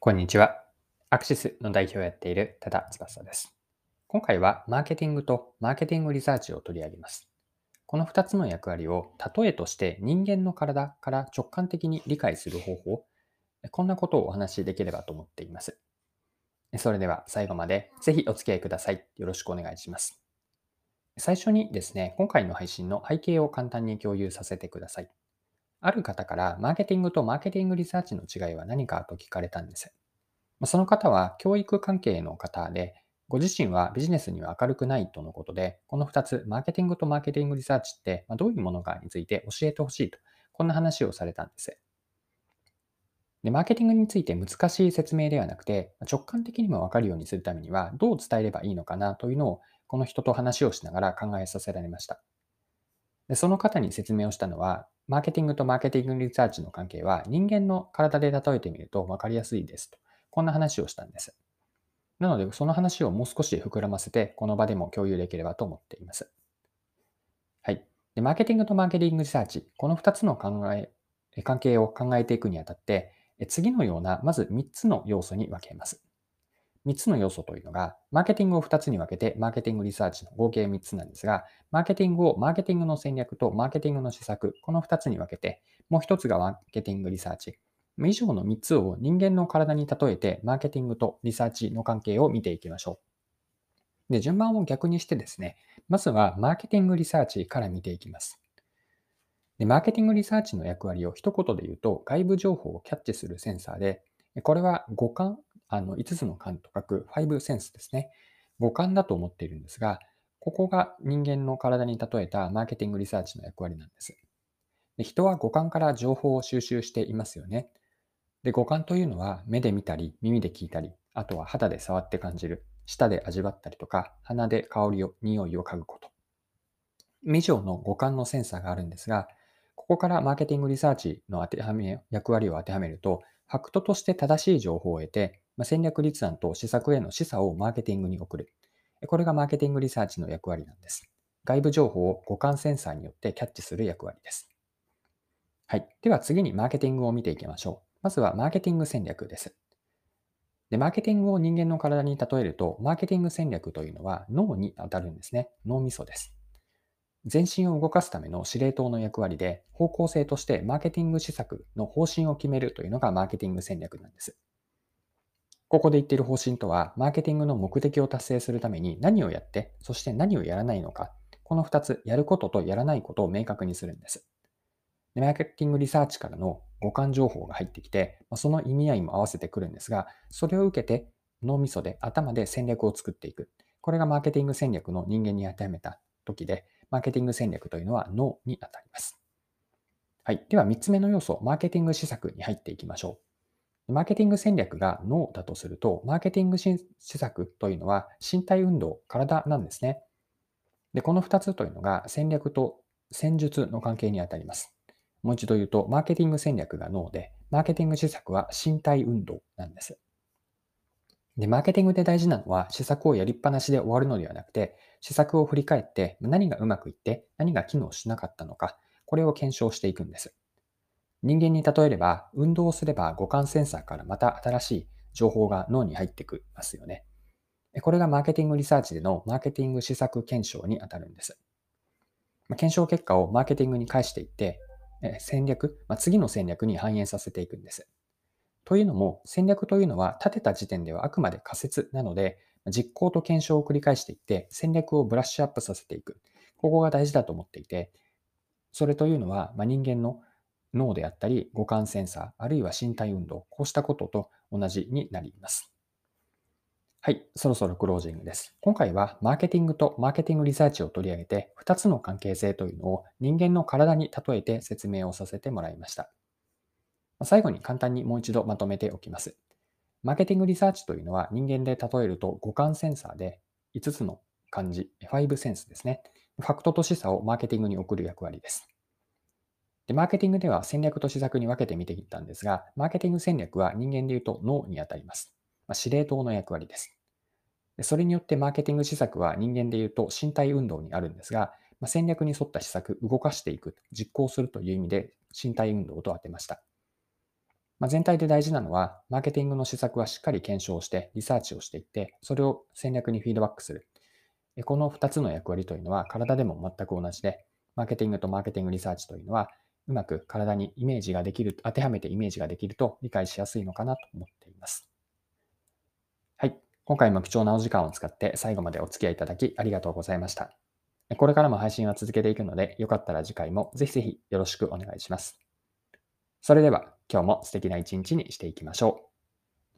こんにちは。アクシスの代表をやっている多田翼です。今回はマーケティングとマーケティングリサーチを取り上げます。この2つの役割を例えとして人間の体から直感的に理解する方法、こんなことをお話しできればと思っています。それでは最後までぜひお付き合いください。よろしくお願いします。最初にですね、今回の配信の背景を簡単に共有させてください。ある方からマーケティングとマーケティングリサーチの違いは何かと聞かれたんです。その方は教育関係の方で、ご自身はビジネスには明るくないとのことで、この2つ、マーケティングとマーケティングリサーチってどういうものかについて教えてほしいと、こんな話をされたんです。で、マーケティングについて難しい説明ではなくて、直感的にもわかるようにするためには、どう伝えればいいのかなというのを、この人と話をしながら考えさせられました。で、その方に説明をしたのは、マーケティングとマーケティングリサーチの関係は人間の体で例えてみると分かりやすいですと。こんな話をしたんです。なので、その話をもう少し膨らませて、この場でも共有できればと思っています。はい。で、マーケティングとマーケティングリサーチ、この2つの関係を考えていくにあたって、次のような、まず3つの要素に分けます。3つの要素というのが、マーケティングを2つに分けて、マーケティングリサーチの合計3つなんですが、マーケティングをマーケティングの戦略とマーケティングの施策、この2つに分けて、もう1つがマーケティングリサーチ。以上の3つを人間の体に例えて、マーケティングとリサーチの関係を見ていきましょう。で、順番を逆にしてですね、まずはマーケティングリサーチから見ていきます。で、マーケティングリサーチの役割を一言で言うと、外部情報をキャッチするセンサーで、これは五感、5つの感と書く5センスですね。五感だと思っているんですが、ここが人間の体に例えたマーケティングリサーチの役割なんです。で、人は五感から情報を収集していますよね。で、五感というのは目で見たり、耳で聞いたり、あとは肌で触って感じる、舌で味わったりとか、鼻で香りを、匂いを嗅ぐこと。以上の五感のセンサーがあるんですが、ここからマーケティングリサーチの役割を当てはめると、ファクトとして正しい情報を得て、戦略立案と施策への示唆をマーケティングに送る。これがマーケティングリサーチの役割なんです。外部情報を五感センサーによってキャッチする役割です。はい。では次にマーケティングを見ていきましょう。まずはマーケティング戦略です。で、マーケティングを人間の体に例えると、マーケティング戦略というのは脳に当たるんですね。脳みそです。全身を動かすための司令塔の役割で、方向性としてマーケティング施策の方針を決めるというのがマーケティング戦略なんです。ここで言っている方針とは、マーケティングの目的を達成するために何をやって、そして何をやらないのか、この2つ、やることとやらないことを明確にするんです。で、マーケティングリサーチからの互換情報が入ってきて、その意味合いも合わせてくるんですが、それを受けて脳みそで頭で戦略を作っていく。これがマーケティング戦略の人間に当てはめた時で、マーケティング戦略というのは脳に当たります。はい。では3つ目の要素、マーケティング施策に入っていきましょう。マーケティング戦略が脳だとすると、マーケティング施策というのは身体運動、体なんですね。で、この2つというのが戦略と戦術の関係にあたります。もう一度言うと、マーケティング戦略が脳で、マーケティング施策は身体運動なんです。で、マーケティングで大事なのは、施策をやりっぱなしで終わるのではなくて、施策を振り返って何がうまくいって何が機能しなかったのか、これを検証していくんです。人間に例えれば、運動をすれば五感センサーからまた新しい情報が脳に入ってきますよね。これがマーケティングリサーチでのマーケティング施策検証にあたるんです。検証結果をマーケティングに返していって、戦略、次の戦略に反映させていくんです。というのも、戦略というのは立てた時点ではあくまで仮説なので、実行と検証を繰り返していって、戦略をブラッシュアップさせていく。ここが大事だと思っていて、それというのは、人間の脳であったり、五感センサー、あるいは身体運動、こうしたことと同じになります。はい、そろそろクロージングです。今回はマーケティングとマーケティングリサーチを取り上げて、2つの関係性というのを人間の体に例えて説明をさせてもらいました。最後に簡単にもう一度まとめておきます。マーケティングリサーチというのは人間で例えると五感センサーで5つの感じ、5センスですね。ファクトと示唆をマーケティングに送る役割です。で、マーケティングでは戦略と施策に分けて見ていったんですが、マーケティング戦略は人間でいうと脳にあたります。司令塔の役割です。それによってマーケティング施策は人間でいうと身体運動にあるんですが、戦略に沿った施策、動かしていく、実行するという意味で身体運動と当てました。 全体で大事なのは、マーケティングの施策はしっかり検証して、リサーチをしていって、それを戦略にフィードバックする。この2つの役割というのは、体でも全く同じで、マーケティングとマーケティングリサーチというのは、うまく体にイメージができる、当てはめてイメージができると理解しやすいのかなと思っています。はい。今回も貴重なお時間を使って最後までお付き合いいただきありがとうございました。これからも配信は続けていくので、よかったら次回もぜひぜひよろしくお願いします。それでは今日も素敵な一日にしていきましょう。